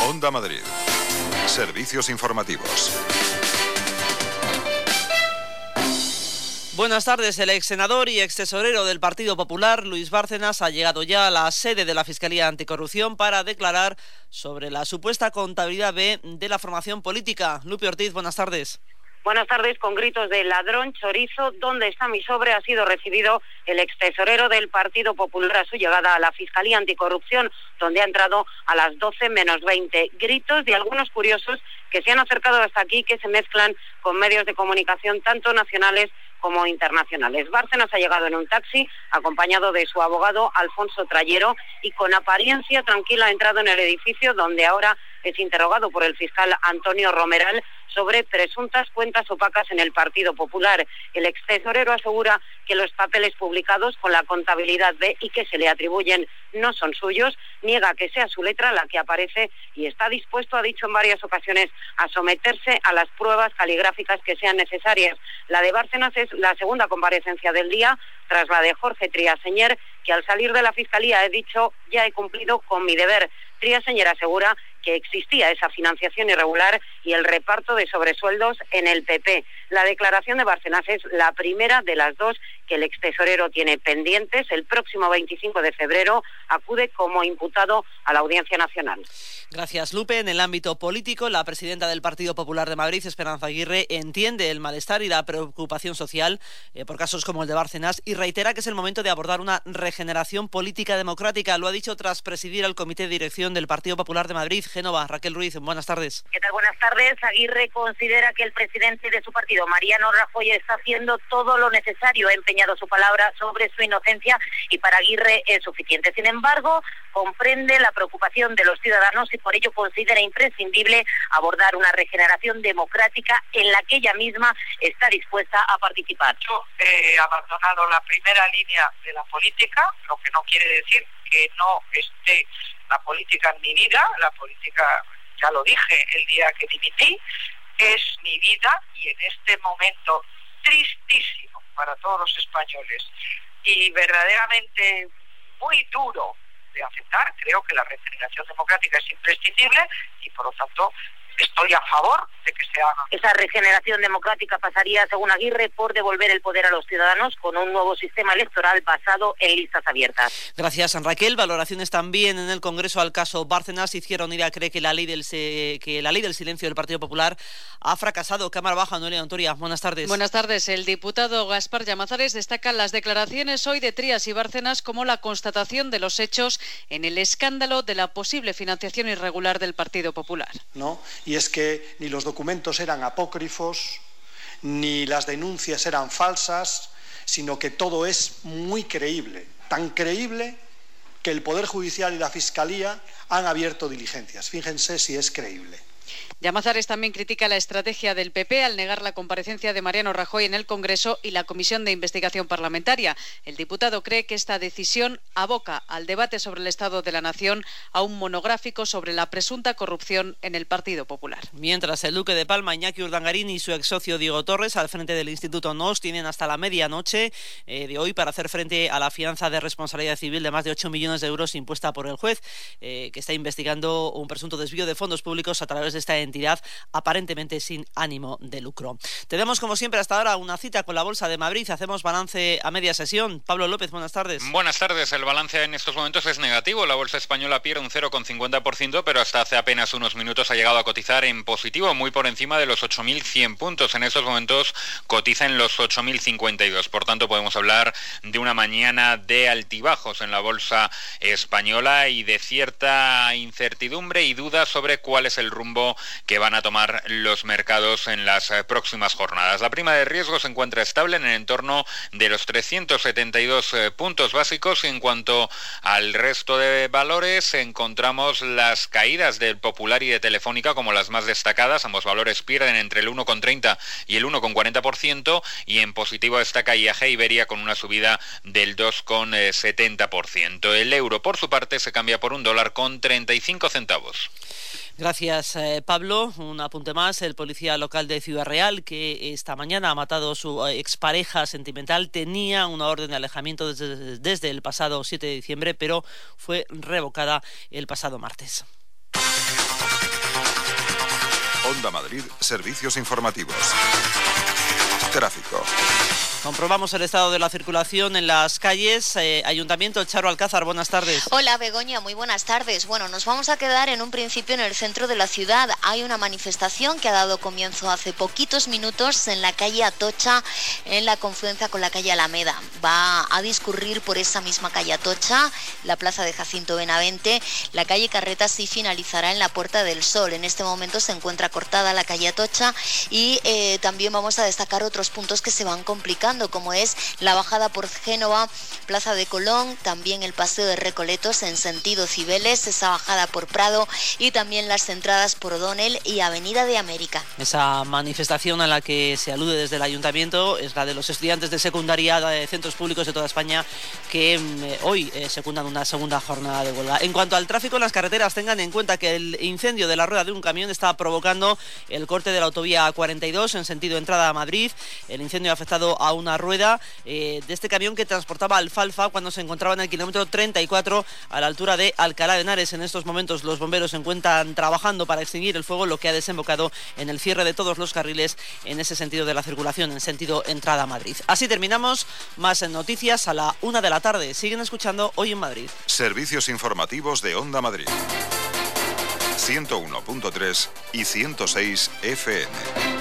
Onda Madrid. Servicios informativos. Buenas tardes. El ex senador y ex tesorero del Partido Popular, Luis Bárcenas, ha llegado ya a la sede de la Fiscalía Anticorrupción para declarar sobre la supuesta contabilidad B de la formación política. Lupe Ortiz, buenas tardes. Buenas tardes. Con gritos de ladrón, chorizo, ¿dónde está mi sobre?, ha sido recibido el ex tesorero del Partido Popular a su llegada a la Fiscalía Anticorrupción, donde ha entrado a las 12 menos 20. Gritos de algunos curiosos que se han acercado hasta aquí, que se mezclan con medios de comunicación tanto nacionales como internacionales. Bárcenas ha llegado en un taxi, acompañado de su abogado Alfonso Trayero, y con apariencia tranquila ha entrado en el edificio, donde ahora es interrogado por el fiscal Antonio Romeral sobre presuntas cuentas opacas en el Partido Popular. El ex tesorero asegura que los papeles publicados con la contabilidad B y que se le atribuyen no son suyos, niega que sea su letra la que aparece y está dispuesto, ha dicho en varias ocasiones, a someterse a las pruebas caligráficas que sean necesarias. La de Bárcenas es la segunda comparecencia del día, tras la de Jorge Triaseñer, que al salir de la Fiscalía he dicho: ya he cumplido con mi deber. Triaseñer asegura que existía esa financiación irregular y el reparto de sobresueldos en el PP. La declaración de Bárcenas es la primera de las dos que el extesorero tiene pendientes. El próximo 25 de febrero acude como imputado a la Audiencia Nacional. Gracias, Lupe. En el ámbito político, la presidenta del Partido Popular de Madrid, Esperanza Aguirre, entiende el malestar y la preocupación social por casos como el de Bárcenas y reitera que es el momento de abordar una regeneración política democrática. Lo ha dicho tras presidir el Comité de Dirección del Partido Popular de Madrid. Génova, Raquel Ruiz, buenas tardes. ¿Qué tal? Buenas tardes. Aguirre considera que el presidente de su partido, Mariano Rajoy, está haciendo todo lo necesario, ha empeñado su palabra sobre su inocencia y para Aguirre es suficiente. Sin embargo, comprende la preocupación de los ciudadanos y por ello considera imprescindible abordar una regeneración democrática en la que ella misma está dispuesta a participar. Yo he abandonado la primera línea de la política, lo que no quiere decir que no esté la política en mi vida. La política, ya lo dije el día que dimití, es mi vida y en este momento tristísimo para todos los españoles y verdaderamente muy duro de aceptar, creo que la regeneración democrática es imprescindible y por lo tanto estoy a favor de que se haga. Esa regeneración democrática pasaría, según Aguirre, por devolver el poder a los ciudadanos con un nuevo sistema electoral basado en listas abiertas. Gracias, Raquel. Valoraciones también en el Congreso al caso Bárcenas. Izquierda Unida cree que la ley del silencio del Partido Popular ha fracasado. Cámara Baja, Noelia Ontoria, buenas tardes. Buenas tardes. El diputado Gaspar Llamazares destaca las declaraciones hoy de Trías y Bárcenas como la constatación de los hechos en el escándalo de la posible financiación irregular del Partido Popular. ¿No? Y es que ni los documentos eran apócrifos, ni las denuncias eran falsas, sino que todo es muy creíble, tan creíble que el Poder Judicial y la Fiscalía han abierto diligencias. Fíjense si es creíble. Llamazares también critica la estrategia del PP al negar la comparecencia de Mariano Rajoy en el Congreso y la Comisión de Investigación Parlamentaria. El diputado cree que esta decisión aboca al debate sobre el Estado de la Nación a un monográfico sobre la presunta corrupción en el Partido Popular. Mientras, el duque de Palma, Iñaki Urdangarín, y su ex socio Diego Torres, al frente del Instituto NOS, tienen hasta la medianoche de hoy para hacer frente a la fianza de responsabilidad civil de más de 8 millones de euros impuesta por el juez, que está investigando un presunto desvío de fondos públicos a través de esta entidad aparentemente sin ánimo de lucro. Tenemos, como siempre hasta ahora, una cita con la Bolsa de Madrid. Hacemos balance a media sesión. Pablo López, buenas tardes. Buenas tardes. El balance en estos momentos es negativo. La bolsa española pierde un 0,50%, pero hasta hace apenas unos minutos ha llegado a cotizar en positivo, muy por encima de los 8.100 puntos. En estos momentos cotiza en los 8.052. Por tanto, podemos hablar de una mañana de altibajos en la bolsa española y de cierta incertidumbre y duda sobre cuál es el rumbo que van a tomar los mercados en las próximas jornadas. La prima de riesgo se encuentra estable en el entorno de los 372 puntos básicos y en cuanto al resto de valores encontramos las caídas del Popular y de Telefónica como las más destacadas. Ambos valores pierden entre el 1,30 y el 1,40% y en positivo destaca IAG Iberia con una subida del 2,70%. El euro por su parte se cambia por $1,35. Gracias, Pablo. Un apunte más. El policía local de Ciudad Real, que esta mañana ha matado a su expareja sentimental, tenía una orden de alejamiento desde el pasado 7 de diciembre, pero fue revocada el pasado martes. Onda Madrid, servicios informativos. Tráfico. Comprobamos el estado de la circulación en las calles. Ayuntamiento, Charo Alcázar, buenas tardes. Hola Begoña, muy buenas tardes. Bueno, nos vamos a quedar en un principio en el centro de la ciudad. Hay una manifestación que ha dado comienzo hace poquitos minutos en la calle Atocha, en la confluencia con la calle Alameda. Va a discurrir por esa misma calle Atocha, la plaza de Jacinto Benavente. La calle Carretas sí finalizará en la Puerta del Sol. En este momento se encuentra cortada la calle Atocha y también vamos a destacar otros puntos que se van complicando, como es la bajada por Génova, Plaza de Colón, también el Paseo de Recoletos en sentido Cibeles, esa bajada por Prado y también las entradas por O'Donnell y Avenida de América. Esa manifestación a la que se alude desde el Ayuntamiento es la de los estudiantes de secundaria de centros públicos de toda España que hoy secundan una segunda jornada de huelga. En cuanto al tráfico en las carreteras, tengan en cuenta que el incendio de la rueda de un camión está provocando el corte de la autovía A42 en sentido entrada a Madrid. El incendio ha afectado a una rueda de este camión que transportaba alfalfa cuando se encontraba en el kilómetro 34 a la altura de Alcalá de Henares. En estos momentos los bomberos se encuentran trabajando para extinguir el fuego, lo que ha desembocado en el cierre de todos los carriles en ese sentido de la circulación, en sentido entrada a Madrid. Así terminamos. Más noticias a la 1 de la tarde. Siguen escuchando Hoy en Madrid. Servicios informativos de Onda Madrid. 101.3 y 106 FM.